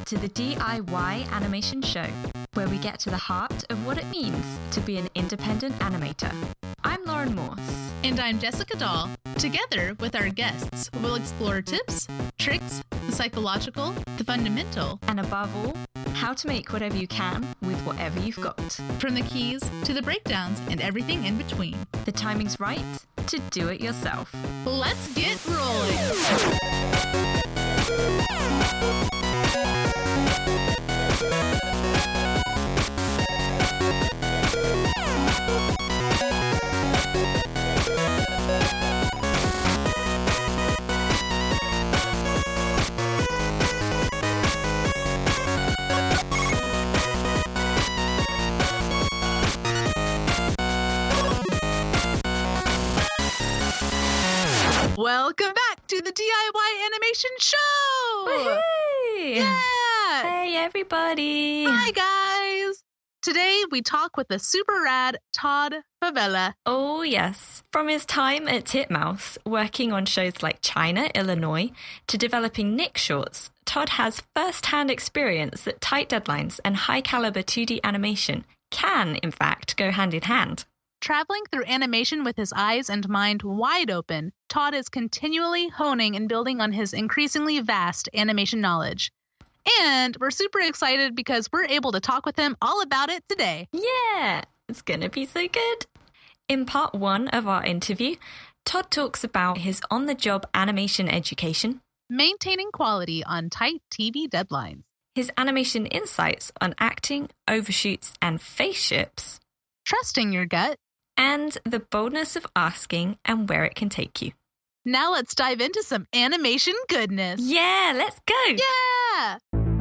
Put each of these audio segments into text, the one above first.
to the DIY Animation Show, where we get to the heart of what it means to be an independent animator. I'm Lauren Morse. And I'm Jessica Dahl. Together with our guests, we'll explore tips, tricks, the psychological, the fundamental, And above all, how to make whatever you can with whatever you've got. from the keys to the breakdowns and everything in between. The timing's right to do it yourself. Let's get rolling! Welcome back to the DIY Animation Show! Hey! Yeah! Hey, everybody! Hi, guys! Today, we talk with the super rad Todd Favela. Oh, yes. From his time at Titmouse, working on shows like China, Illinois, to developing Nick shorts, Todd has first-hand experience that tight deadlines and high-caliber 2D animation can, in fact, go hand in hand. Traveling through animation with his eyes and mind wide open, Todd is continually honing and building on his increasingly vast animation knowledge. And we're super excited because we're able to talk with him all about it today. Yeah, it's going to be so good. In part 1 of our interview, Todd talks about his on-the-job animation education, Maintaining quality on tight TV deadlines. his animation insights on acting, overshoots, and face ships, Trusting your gut. and the boldness of asking and where it can take you. Now let's dive into some animation goodness. Yeah, let's go! Yeah!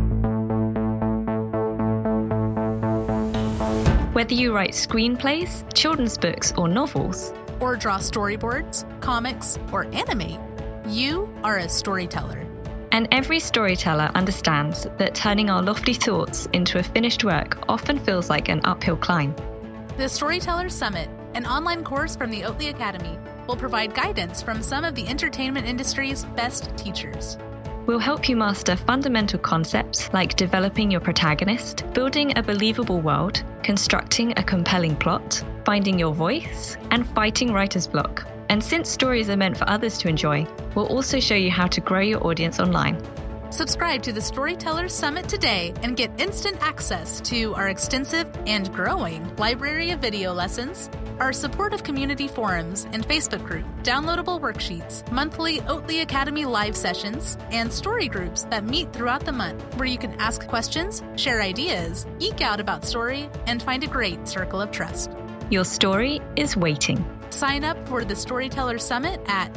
Whether you write screenplays, children's books, or novels, Or draw storyboards, comics, or animate, you are a storyteller. and every storyteller understands that turning our lofty thoughts into a finished work often feels like an uphill climb. The Storyteller Summit, an online course from the Oatly Academy, will provide guidance from some of the entertainment industry's best teachers. We'll help you master fundamental concepts like developing your protagonist, building a believable world, constructing a compelling plot, finding your voice, and fighting writer's block. And since stories are meant for others to enjoy, we'll also show you how to grow your audience online. Subscribe to the Storyteller Summit today and get instant access to our extensive and growing library of video lessons, our supportive community forums and Facebook group, downloadable worksheets, monthly Oatly Academy live sessions, and story groups that meet throughout the month where you can ask questions, share ideas, geek out about story, and find a great circle of trust. Your story is waiting. Sign up for the Storyteller Summit at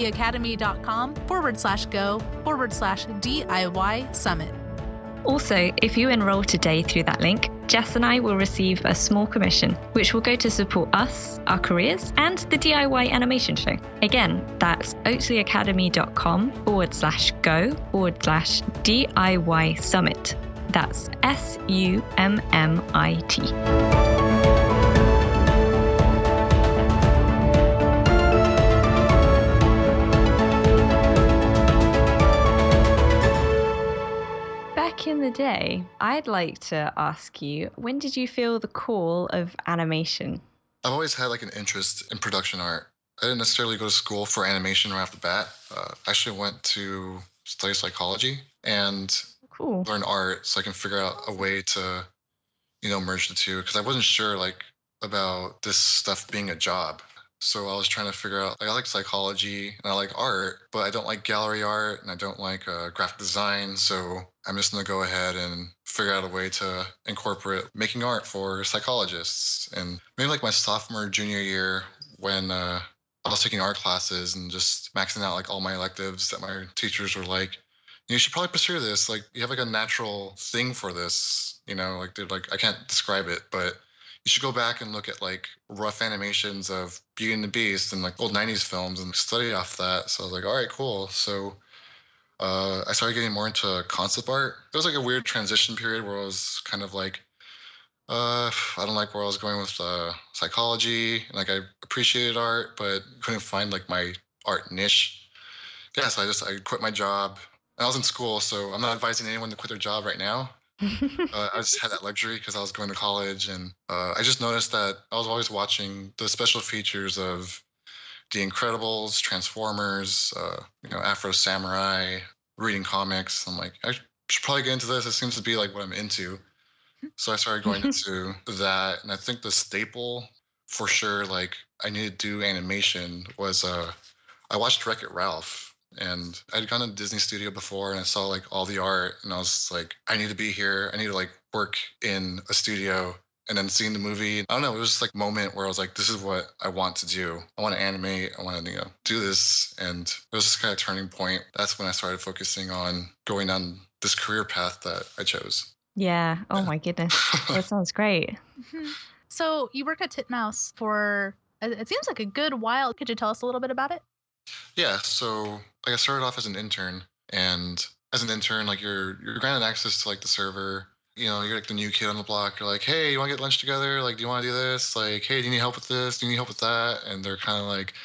oatlyacademy.com/go/DIY Summit. Also, if you enroll today through that link, Jess and I will receive a small commission, which will go to support us, our careers, and the DIY Animation Show. Again, that's oatlyacademy.com/go/DIY Summit. That's SUMMIT. Back in the day, I'd like to ask you, when did you feel the call of animation? I've always had like an interest in production art. I didn't necessarily go to school for animation right off the bat. I actually went to study psychology and Cool. learn art so I can figure out a way to, merge the two. Because I wasn't sure about this stuff being a job. So I was trying to figure out, I like psychology and I like art, but I don't like gallery art and I don't like graphic design. So I'm just going to go ahead and figure out a way to incorporate making art for psychologists. And maybe like my sophomore, junior year, when I was taking art classes and just maxing out like all my electives, that my teachers were like, you should probably pursue this. Like you have like a natural thing for this, dude, like I can't describe it, but you should go back and look at like rough animations of Beauty and the Beast and like old 90s films and study off that. So I was like, all right, cool. So I started getting more into concept art. It was like a weird transition period where I was kind of like, I don't like where I was going with psychology. Like I appreciated art, but couldn't find like my art niche. Yeah, so I quit my job, I was in school, so I'm not advising anyone to quit their job right now. I just had that luxury because I was going to college, and I just noticed that I was always watching the special features of The Incredibles, Transformers, Afro Samurai, reading comics. I'm like, I should probably get into this. It seems to be like what I'm into. So I started going into that, and I think the staple for sure, like I needed to do animation was I watched Wreck It Ralph, and I'd gone to Disney Studio before, and I saw like all the art, and I was like, I need to be here. I need to like work in a studio. And then seeing the movie, I don't know, it was just like a moment where I was like, this is what I want to do. I want to animate. I want to, do this. And it was just kind of turning point. That's when I started focusing on going on this career path that I chose. Yeah. Oh my goodness. That sounds great. So you worked at Titmouse for it seems like a good while. Could you tell us a little bit about it? Yeah, so like I started off as an intern, and as an intern, like you're granted access to like the server. You're like the new kid on the block. You're like, hey, you want to get lunch together? Like, do you want to do this? Like, hey, do you need help with this? Do you need help with that? And they're kind of like,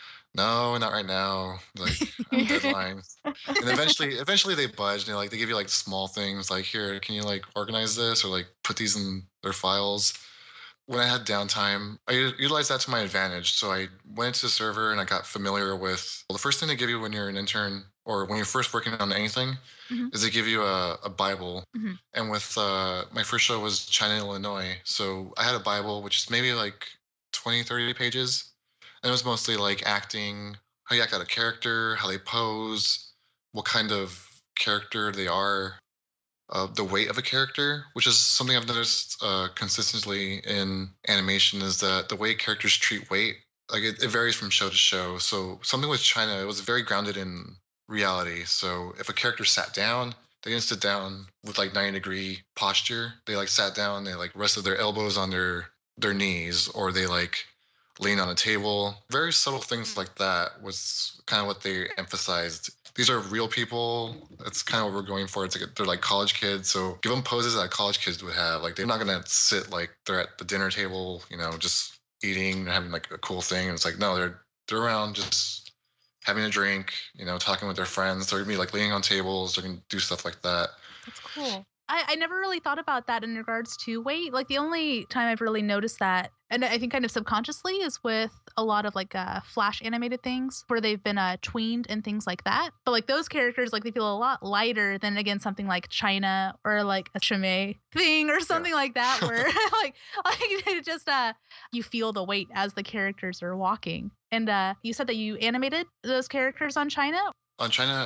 no, not right now. Like, I have deadlines. And eventually they budge. And they give you like small things, like, here, can you like organize this or like put these in their files? When I had downtime, I utilized that to my advantage. So I went into the server and I got familiar with, well, the first thing they give you when you're an intern or when you're first working on anything Mhm. is they give you a Bible. Mhm. And with my first show was China, Illinois. So I had a Bible, which is maybe like 20, 30 pages. And it was mostly like acting, how you act out a character, how they pose, what kind of character they are, the weight of a character, which is something I've noticed consistently in animation, is that the way characters treat weight, like it varies from show to show. So something with China, it was very grounded in reality. So if a character sat down, they didn't sit down with like 90-degree posture. They like sat down, they like rested their elbows on their knees, or they like lean on a table. Very subtle things like that was kind of what they emphasized. These are real people. That's kind of what we're going for. It's like they're like college kids, so give them poses that college kids would have. Like they're not gonna sit like they're at the dinner table, just eating and having like a cool thing. And it's like no, they're around just having a drink, talking with their friends. They're gonna be like leaning on tables. They're gonna do stuff like that. That's cool. I never really thought about that in regards to weight. Like the only time I've really noticed that, and I think kind of subconsciously, is with a lot of like flash animated things where they've been tweened and things like that. But like those characters, like they feel a lot lighter than again something like China or like a Chimay thing or something like that, where like it just you feel the weight as the characters are walking. And you said that you animated those characters on China. On China,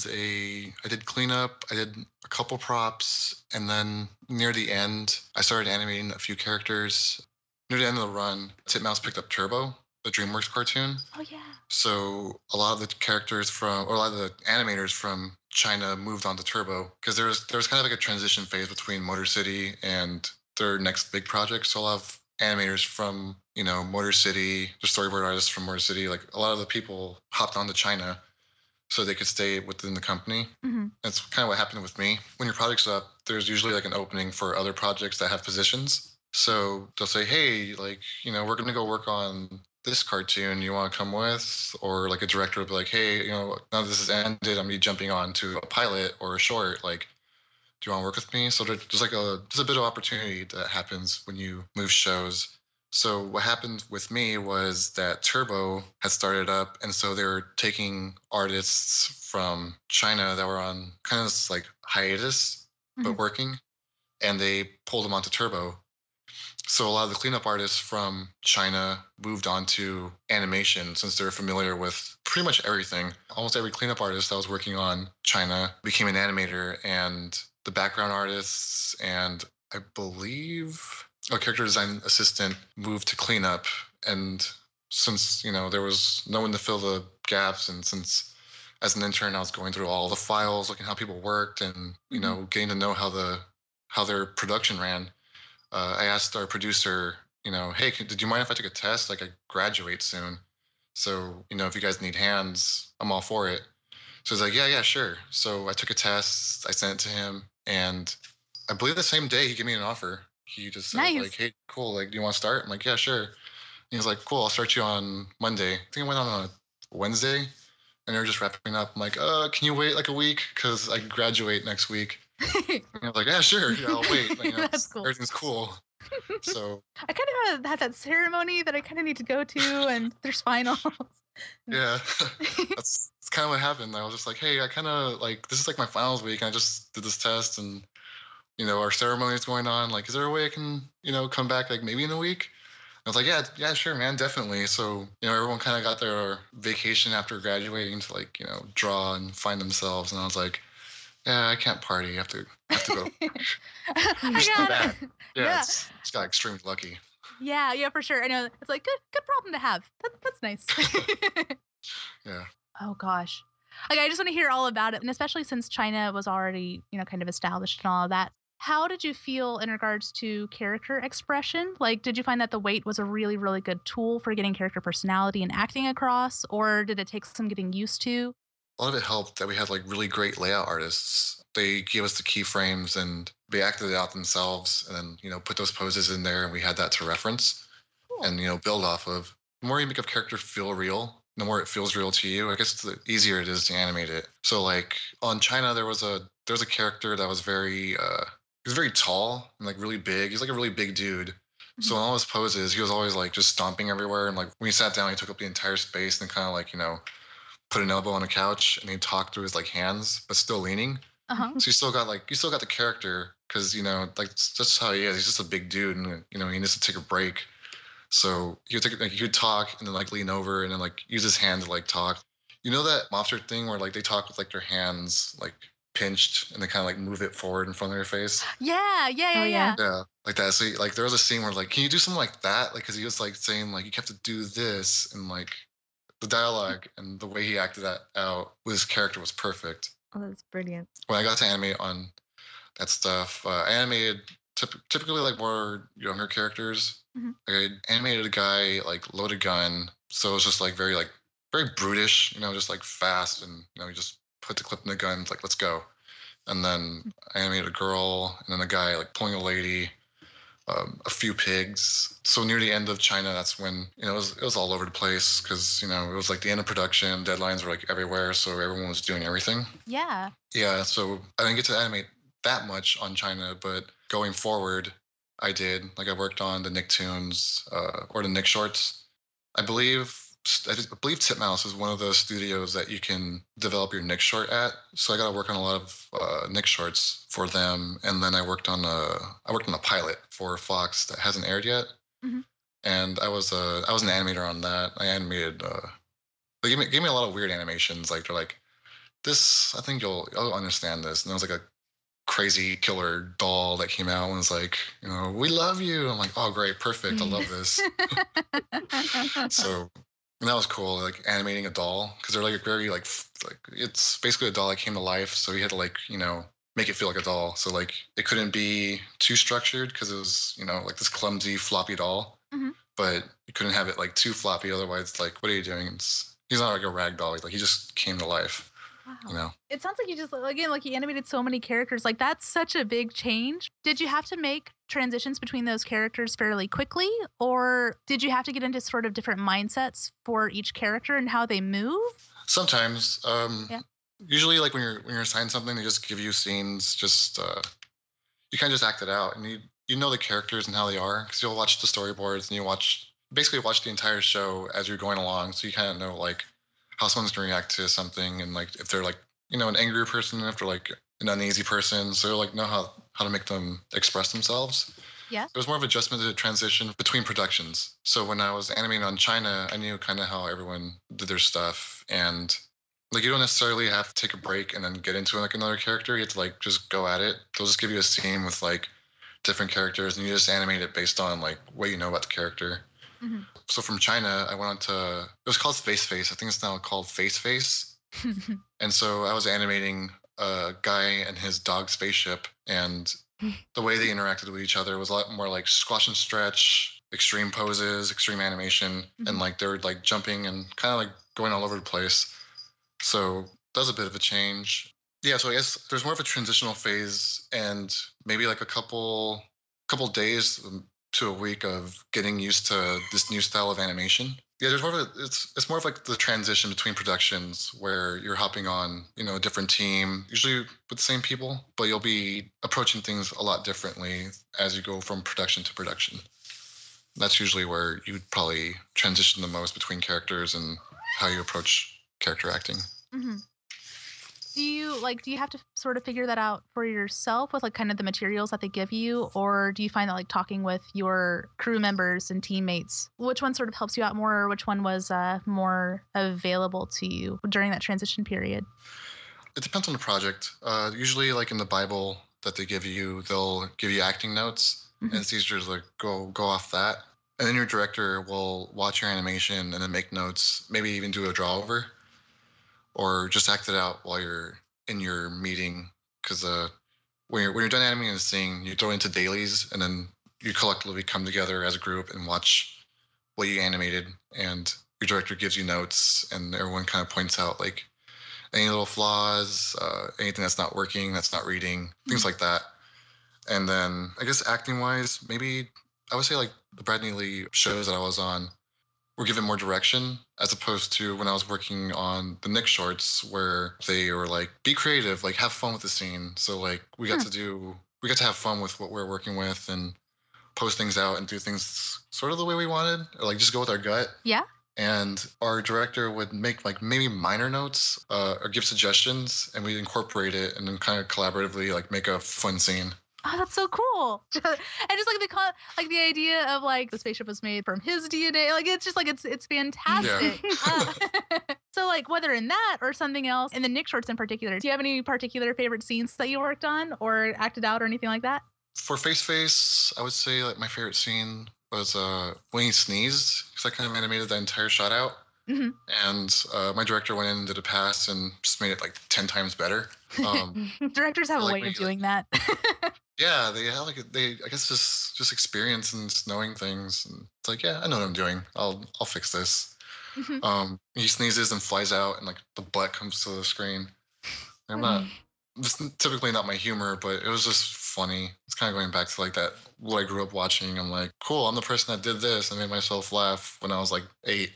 I did cleanup, I did a couple props, and then near the end, I started animating a few characters. Near the end of the run, Titmouse picked up Turbo, the DreamWorks cartoon. Oh yeah. So a lot of the characters or a lot of the animators from China moved on to Turbo because there was kind of like a transition phase between Motor City and their next big project. So a lot of animators from Motor City, the storyboard artists from Motor City, like a lot of the people hopped on to China so they could stay within the company. Hmm. That's kind of what happened with me. When your project's up, there's usually like an opening for other projects that have positions. So they'll say, hey, like, we're going to go work on this cartoon. You want to come with? Or like a director will be like, hey, now this is ended, I'm going to be jumping on to a pilot or a short. Like, do you want to work with me? So there's like there's a bit of opportunity that happens when you move shows. So what happened with me was that Turbo had started up, and so they were taking artists from China that were on kind of this like hiatus, Hmm. but working, and they pulled them onto Turbo. So a lot of the cleanup artists from China moved on to animation since they're familiar with pretty much everything. Almost every cleanup artist that was working on China became an animator, and the background artists and I believe a character design assistant moved to cleanup. And since there was no one to fill the gaps, and since as an intern I was going through all the files, looking how people worked, and Hmm. getting to know how their production ran, I asked our producer, hey, did you mind if I took a test? Like, I graduate soon. So, if you guys need hands, I'm all for it. So he's like, yeah, yeah, sure. So I took a test, I sent it to him, and I believe the same day he gave me an offer. He just said, like, Nice. hey, cool, like, do you want to start? I'm like, yeah, sure. And he was like, cool, I'll start you on Monday. I think I went on a Wednesday, and they're just wrapping up. I'm like, can you wait like a week? Because I graduate next week. And I was like, yeah, sure. Yeah, I'll wait. Like, That's cool. everything's cool. So, I kind of had that ceremony that I kind of need to go to, and there's finals. yeah, that's kind of what happened. I was just like, hey, I kind of like, this is like my finals week. And I just did this test and, our ceremony is going on. Like, is there a way I can, come back like maybe in a week? I was like, yeah, yeah, sure, man, definitely. So, everyone kind of got their vacation after graduating to like, draw and find themselves. And I was like, yeah, I can't party. I have to go. I It's not got bad. it. Yeah, Yeah. it's got extremely lucky. Yeah, for sure. I know it's like good problem to have. That's nice. Yeah. Oh gosh. Like I just want to hear all about it. And especially since China was already, kind of established and all of that. How did you feel in regards to character expression? Like, did you find that the weight was a really, really good tool for getting character personality and acting across, or did it take some getting used to? A lot of it helped that we had like really great layout artists. They gave us the keyframes and they acted it out themselves and then, put those poses in there and we had that to reference Cool. and, build off of. The more you make a character feel real, the more it feels real to you. I guess the easier it is to animate it. So like on China there's a character that was he was very tall and like really big. He's like a really big dude. So Mhm. in all his poses, he was always like just stomping everywhere. And like when he sat down, he took up the entire space and kind of like, put an elbow on a couch and he talked through his like hands, but still leaning. Uh-huh. So you still got the character because like that's just how he is. He's just a big dude, and he needs to take a break. So he would talk and then like lean over and then like use his hand to like talk. You know that mobster thing where like they talk with like their hands like pinched and they kind of like move it forward in front of their face. Yeah, Oh, yeah. Yeah, like that. So like there was a scene where like, can you do something like that? Like, because he was like saying like you have to do this and like the dialogue and the way he acted that out with his character was perfect. Oh, that's brilliant. When I got to animate on that stuff, I animated typically like more younger characters. Mhm. Like I animated a guy like load a gun, so it was just like very brutish, just like fast, and you just put the clip in the gun, it's like let's go. And then I animated a girl, and then a guy like pulling a lady, a few pigs. So near the end of China, that's when it was all over the place because it was like the end of production, deadlines were like everywhere, so everyone was doing everything. Yeah. Yeah, so I didn't get to animate that much on China, but going forward, I did. Like I worked on the Nicktoons or the Nick shorts. I believe I believe Titmouse is one of those studios that you can develop your Nick short at. So I got to work on a lot of Nick shorts for them, and then I worked on a pilot for Fox that hasn't aired yet, Mhm. and I was an animator on that. I animated. They gave me a lot of weird animations. Like they're like, this I think you'll understand this, and there was like a crazy killer doll that came out and was like, we love you. I'm like, oh great, perfect, I love this. So and that was cool, like animating a doll because they're like very like it's basically a doll that came to life. So you had to like make it feel like a doll. So like it couldn't be too structured because it was like this clumsy floppy doll, Mhm. but you couldn't have it like too floppy. Otherwise, like what are you doing? He's not like a rag doll. Like he just came to life. You Wow. know. It sounds like you just again, like you animated so many characters. Like that's such a big change. Did you have to make transitions between those characters fairly quickly, or did you have to get into sort of different mindsets for each character and how they move? Sometimes, Yeah. usually like when you're assigned something, they just give you scenes. Just you kind of just act it out, and you know the characters and how they are because you'll watch the storyboards and you basically watch the entire show as you're going along, so you kind of know like how someone's going to react to something and like if they're like an angry person, if they're like an uneasy person, so like know how to make them express themselves. Yeah. It was more of adjustment to transition between productions. So when I was animating on China, I knew kind of how everyone did their stuff, and like you don't necessarily have to take a break and then get into like another character. You have to like just go at it. They'll just give you a scene with like different characters, and you just animate it based on like what you know about the character. Mhm. So from China, I went on to it was called Space Face. I think it's now called Face Face. And so I was animating a guy and his dog spaceship, and the way they interacted with each other was a lot more like squash and stretch, extreme poses, extreme animation, and Mhm. like they were like jumping and kind of like going all over the place. So that was a bit of a change. Yeah, so I guess there's more of a transitional phase and maybe like a couple days to a week of getting used to this new style of animation. Yeah, there's more of it's more of like the transition between productions where you're hopping on, a different team, usually with the same people, but you'll be approaching things a lot differently as you go from production to production. That's usually where you'd probably transition the most between characters and how you approach character acting. Hmm. Do you have to sort of figure that out for yourself with like kind of the materials that they give you, or do you find that like talking with your crew members and teammates, which one sort of helps you out more, or which one was more available to you during that transition period? It depends on the project. Usually, like in the Bible that they give you, they'll give you acting notes, and Hmm. it's easier to like go off that. And then your director will watch your animation and then make notes, maybe even do a draw over, or just act it out while you're in your meeting. Because when you're done animating a scene, you throw it into dailies, and then you collectively come together as a group and watch what you animated, and your director gives you notes, and everyone kind of points out like any little flaws, anything that's not working, that's not reading, things like that. And then I guess acting wise, maybe I would say like the Brad Neely shows that I was on were given more direction as opposed to when I was working on the Nick shorts where they were like, be creative, like have fun with the scene. So like Hmm. we got to have fun with what we're working with and post things out and do things sort of the way we wanted, or like just go with our gut. Yeah. And our director would make like maybe minor notes or give suggestions, and we incorporate it and then kind of collaboratively like make a fun scene. Oh, that's so cool. And just like like the idea of like the spaceship was made from his DNA. Like it's just like it's Yeah. fantastic. So like whether in that or something else, in the Nick shorts in particular, do you have any particular favorite scenes that you worked on or acted out or anything like that? For Face Face, I would say like my favorite scene was when he sneezed because I kind of animated that entire shot out, Hmm. and my director went in and did a pass and just made it like 10 times better. Um, Directors have a like way when of he like doing that. yeah, they have like they I guess just experience and just knowing things. And it's like yeah, I know what I'm doing. I'll fix this. Mhm. He sneezes and flies out, and like the butt comes to the screen. I'm not. This is typically not my humor, but it was just funny. It's kind of going back to like that what I grew up watching. I'm like, cool. I'm the person that did this. I made myself laugh when I was like 8.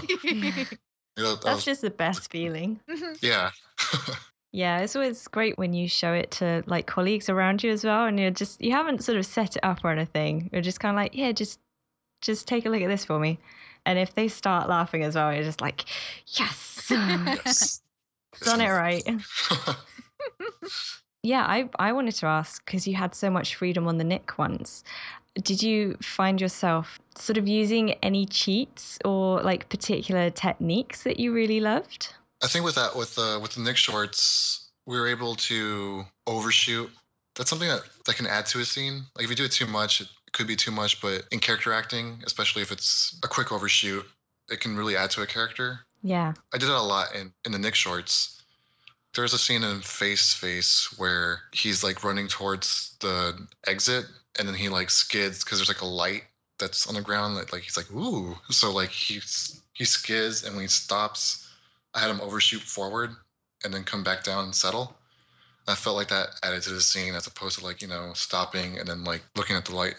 That That's was just the best feeling. Mhm. yeah. Yeah, it's always great when you show it to like colleagues around you as well, and you haven't sort of set it up or anything. You're just kind of like, yeah, just take a look at this for me, and if they start laughing as well, you're just like, yes, Yes. done it right. Yes. Yeah, I wanted to ask because you had so much freedom on the Nick ones. Did you find yourself sort of using any cheats or like particular techniques that you really loved? I think with that with the Nick shorts, we were able to overshoot. That's something that can add to a scene. Like if you do it too much, it could be too much. But in character acting, especially if it's a quick overshoot, it can really add to a character. Yeah. I did it a lot in the Nick shorts. There's a scene in Face Face where he's like running towards the exit, and then he like skids because there's like a light that's on the ground. That like he's like ooh, so like he skids, and when he stops, I had him overshoot forward and then come back down and settle. I felt like that added to the scene as opposed to like stopping and then like looking at the light.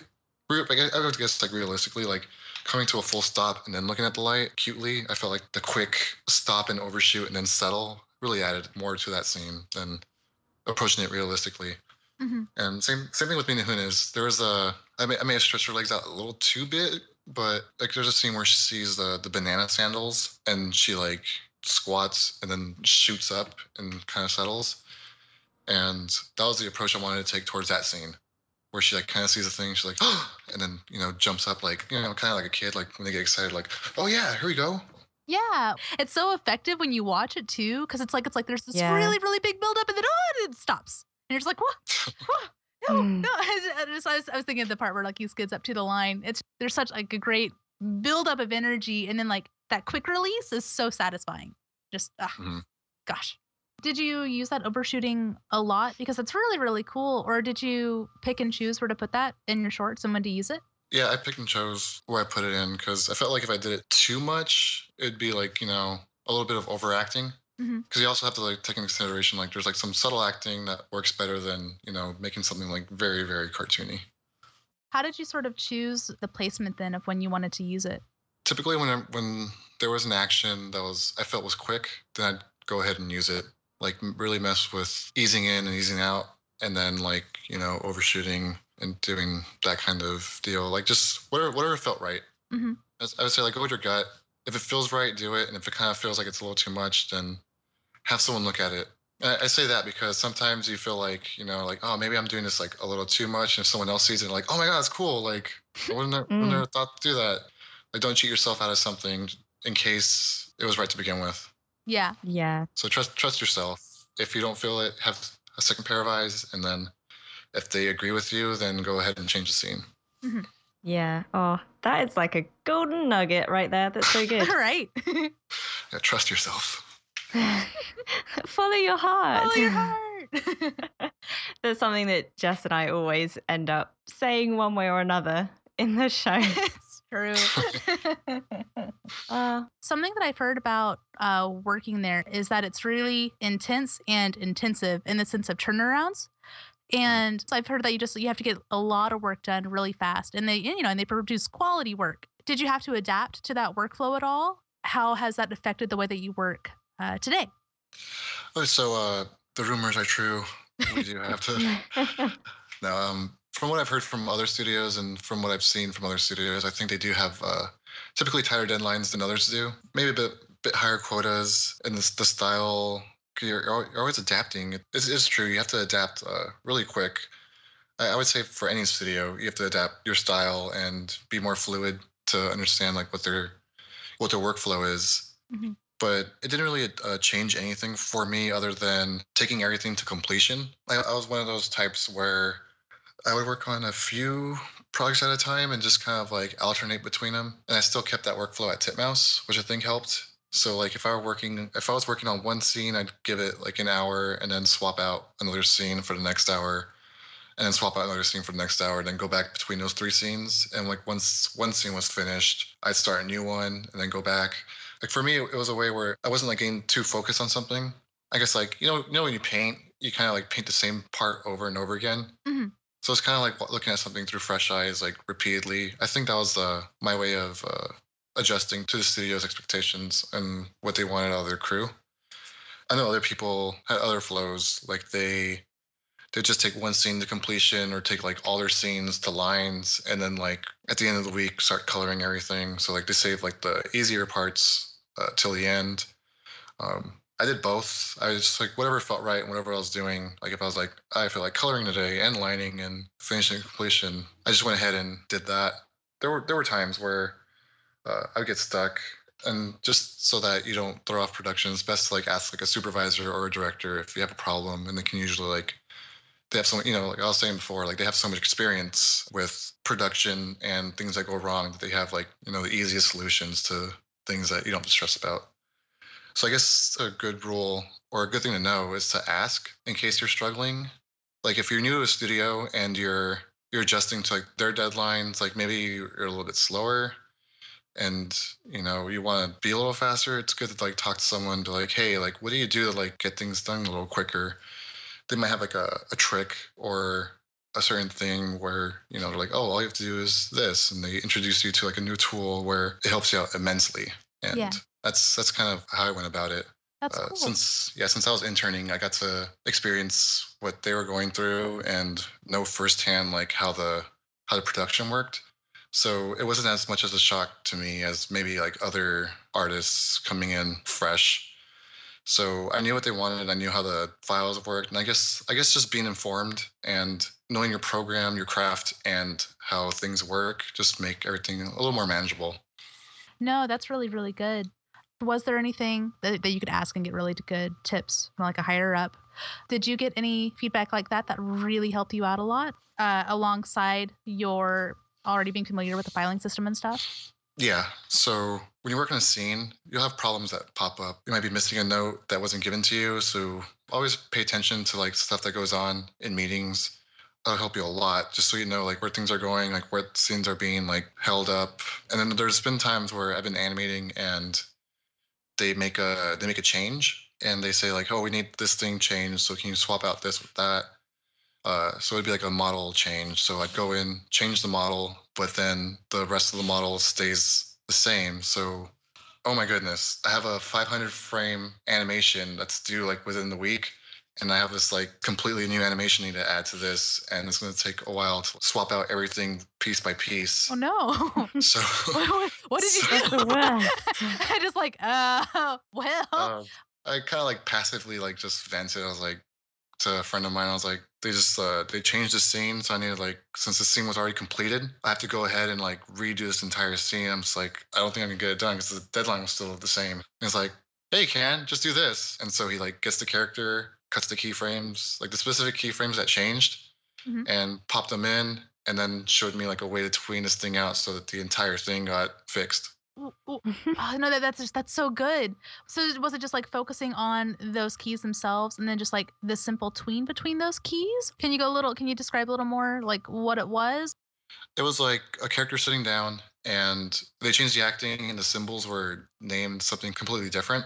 I would guess like realistically like coming to a full stop and then looking at the light cutely. I felt like the quick stop and overshoot and then settle really added more to that scene than approaching it realistically. Mhm. And same thing with Mina Hunis. There was I may have stretched her legs out a little too big, but like there's a scene where she sees the banana sandals and she like squats and then shoots up and kind of settles. And that was the approach I wanted to take towards that scene, where she like kind of sees the thing, she's like, oh, and then jumps up like kind of like a kid, like when they get excited, like, oh yeah, here we go. Yeah, it's so effective when you watch it too, because it's like there's this Yeah. really really big buildup, and then it stops, and you're just like, what? What? No, Mm. no. I was thinking of the part where like he skids up to the line. There's such like a great buildup of energy, and then like that quick release is so satisfying. Just Mhm. gosh. Did you use that overshooting a lot because it's really really cool, or did you pick and choose where to put that in your shorts and when to use it? Yeah, I picked and chose where I put it in because I felt like if I did it too much, it'd be like a little bit of overacting. Hmm. Because you also have to like take into consideration like there's like some subtle acting that works better than making something like very very cartoony. How did you sort of choose the placement then of when you wanted to use it? typically when there was an action that was I felt was quick, then I'd go ahead and use it. Like really mess with easing in and easing out, and then like overshooting and doing that kind of deal. Like just whatever felt right. Hmm. I would say like go with your gut. If it feels right, do it. And if it kind of feels like it's a little too much, then have someone look at it. I say that because sometimes you feel like like oh maybe I'm doing this like a little too much, and if someone else sees it, like oh my god, it's cool. Like I wouldn't Mm, have thought to do that. Like don't cheat yourself out of something in case it was right to begin with. Yeah. yeah. So trust yourself. If you don't feel it, have a second pair of eyes, and then if they agree with you, then go ahead and change the scene. Hmm. Yeah. Oh, that is like a golden nugget right there. That's so good. Right. Yeah, trust yourself. Follow your heart. Follow your heart. That's something that Jess and I always end up saying one way or another in the show. It's true. Something that I've heard about working there is that it's really intense and intensive in the sense of turnarounds. And so I've heard that you have to get a lot of work done really fast, and they produce quality work. Did you have to adapt to that workflow at all? How has that affected the way that you work today? Oh, so the rumors are true. We do have to. No, from what I've heard from other studios and from what I've seen from other studios, I think they do have typically tighter deadlines than others do. Maybe a bit higher quotas, and the style. You're always adapting. It's true. You have to adapt really quick. I would say for any studio, you have to adapt your style and be more fluid to understand like what their workflow is. Mhm. But it didn't really change anything for me other than taking everything to completion. I was one of those types where I would work on a few projects at a time and just kind of like alternate between them. And I still kept that workflow at Titmouse, which I think helped. So like if I was working on one scene, I'd give it like an hour and then swap out another scene for the next hour, and then swap out another scene for the next hour, and then go back between those three scenes. And like once one scene was finished, I'd start a new one and then go back. Like for me, it was a way where I wasn't like getting too focused on something. I guess like when you paint, you kind of like paint the same part over and over again. Mhm. So it's kind of like looking at something through fresh eyes, like repeatedly. I think that was my way of adjusting to the studio's expectations and what they wanted out of their crew. I know other people had other flows, like they just take one scene to completion or take like all their scenes to lines, and then like at the end of the week start coloring everything. So like they save like the easier parts till the end. I did both. I was just like whatever felt right and whatever I was doing. Like if I was like I feel like coloring today and lining and finishing completion, I just went ahead and did that. There were times where I would get stuck, and just so that you don't throw off production, it's best to like ask like a supervisor or a director if you have a problem, and they can usually like they have so like I was saying before, like they have so much experience with production and things that go wrong that they have like the easiest solutions to things that you don't have to stress about. So I guess a good rule or a good thing to know is to ask in case you're struggling. Like if you're new to a studio and you're adjusting to like their deadlines, like maybe you're a little bit slower and you want to be a little faster, it's good to like talk to someone to like, hey, like what do you do to like get things done a little quicker? They might have like a trick or a certain thing where they're like, oh, all you have to do is this, and they introduce you to like a new tool where it helps you out immensely. Yeah, And that's kind of how I went about it. that's cool. Since I was interning, I got to experience what they were going through and know firsthand like how the production worked. So it wasn't as much as a shock to me as maybe like other artists coming in fresh. So I knew what they wanted. I knew how the files worked, and I guess just being informed and knowing your program, your craft, and how things work just make everything a little more manageable. No, that's really, really good. Was there anything that you could ask and get really good tips from like a higher up? Did you get any feedback like that that really helped you out a lot alongside your already being familiar with the filing system and stuff? Yeah. So when you work on a scene, you'll have problems that pop up. You might be missing a note that wasn't given to you. So always pay attention to like stuff that goes on in meetings. That'll help you a lot, just so you know like where things are going, like where scenes are being like held up. And then there's been times where I've been animating and they make a change and they say like, oh, we need this thing changed. So can you swap out this with that? So it'd be like a model change. So I'd go in, change the model, but then the rest of the model stays the same. So, oh my goodness, I have a 500 frame animation that's due like within the week. And I have this like completely new animation I need to add to this, and it's going to take a while to swap out everything piece by piece. Oh no! So what did you do? The worst. I just like, well. I kind of like passively like just vented. I was like to a friend of mine, I was like, they changed the scene, so I needed like, since the scene was already completed, I have to go ahead and like redo this entire scene. I'm just like, I don't think I can get it done because the deadline was still the same. And it's like, hey, Can, just do this. And so he like gets the character, cuts the keyframes, like the specific keyframes that changed, and popped them in, and then showed me like a way to tween this thing out so that the entire thing got fixed. Ooh. Oh no, that's so good. So was it just like focusing on those keys themselves, and then just like the simple tween between those keys? Can you describe a little more like what it was? It was like a character sitting down, and they changed the acting, and the symbols were named something completely different.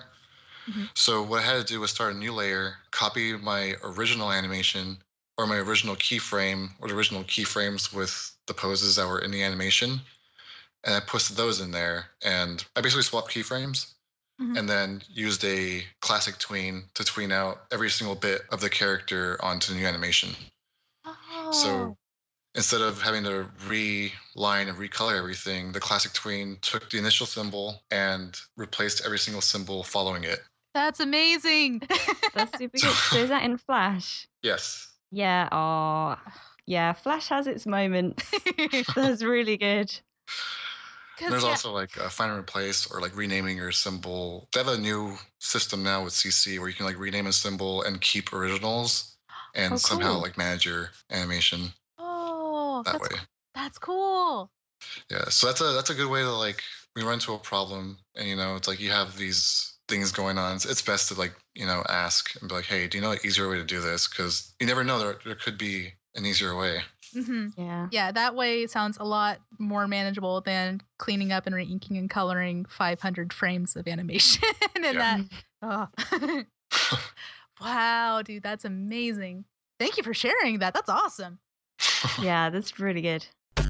So what I had to do was start a new layer, copy my original animation or my original keyframe or the original keyframes with the poses that were in the animation. And I pasted those in there. And I basically swapped keyframes and then used a classic tween to tween out every single bit of the character onto the new animation. Oh. So instead of having to reline and recolor everything, the classic tween took the initial symbol and replaced every single symbol following it. That's amazing. That's super good. So is that in Flash? Yes. Yeah. Oh, yeah. Flash has its moments. That's really good. There's also like find and replace or like renaming your symbol. They have a new system now with CC where you can like rename a symbol and keep originals and somehow like manage your animation. Oh, that way. That's cool. Yeah, so that's a good way to like, we run into a problem and it's like you have these things going on. It's best to like ask and be like, hey, do you know an easier way to do this? Because you never know, there could be an easier way. Yeah, that way sounds a lot more manageable than cleaning up and re-inking and coloring 500 frames of animation. And wow, dude, that's amazing. Thank you for sharing that. That's awesome. Yeah, that's really good.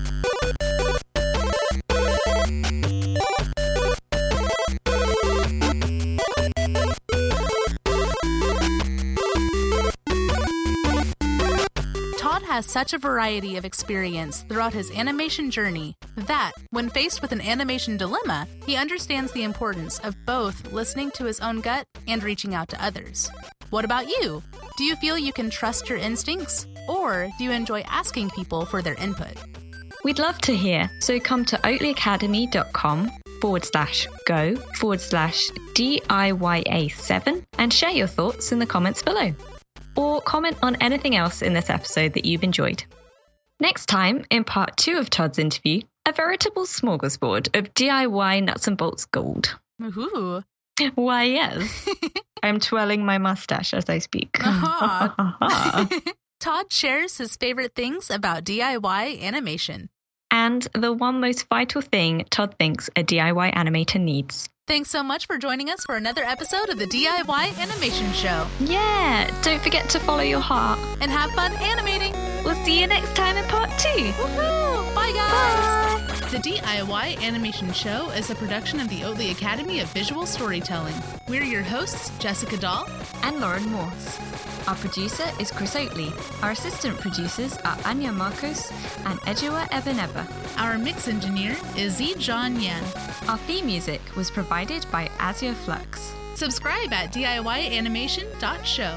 Todd has such a variety of experience throughout his animation journey that, when faced with an animation dilemma, he understands the importance of both listening to his own gut and reaching out to others. What about you? Do you feel you can trust your instincts? Or do you enjoy asking people for their input? We'd love to hear, so come to oatleyacademy.com/go/DIYA7 and share your thoughts in the comments below. Or comment on anything else in this episode that you've enjoyed. Next time, in part 2 of Todd's interview, a veritable smorgasbord of DIY nuts and bolts gold. Ooh. Why, yes. I'm twirling my mustache as I speak. Todd shares his favorite things about DIY animation. And the one most vital thing Todd thinks a DIY animator needs. Thanks so much for joining us for another episode of the DIY Animation Show. Yeah, don't forget to follow your heart. And have fun animating. We'll see you next time in part 2. Woohoo! Bye, guys! Bye. The DIY Animation Show is a production of the Oatley Academy of Visual Storytelling. We're your hosts, Jessica Dahl and Lauren Morse. Our producer is Chris Oatley. Our assistant producers are Anya Marcos and Ejua Ebeneba. Our mix engineer is Z. John Yan. Our theme music was provided by Azure Flux. Subscribe at DIYanimation.show.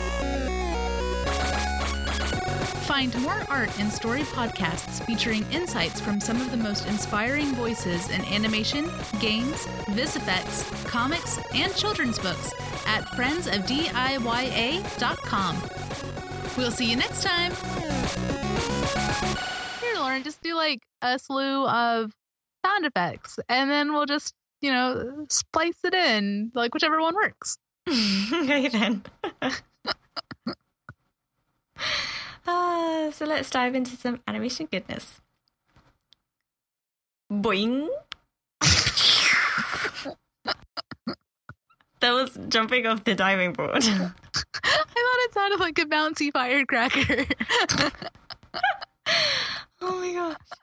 Find more art and story podcasts featuring insights from some of the most inspiring voices in animation, games, vis effects, comics, and children's books at friendsofdiya.com. We'll see you next time. Here, Lauren, just do like a slew of sound effects, and then we'll just, splice it in, like whichever one works. Okay, then. So let's dive into some animation goodness. Boing. That was jumping off the diving board. I thought it sounded like a bouncy firecracker. Oh my gosh.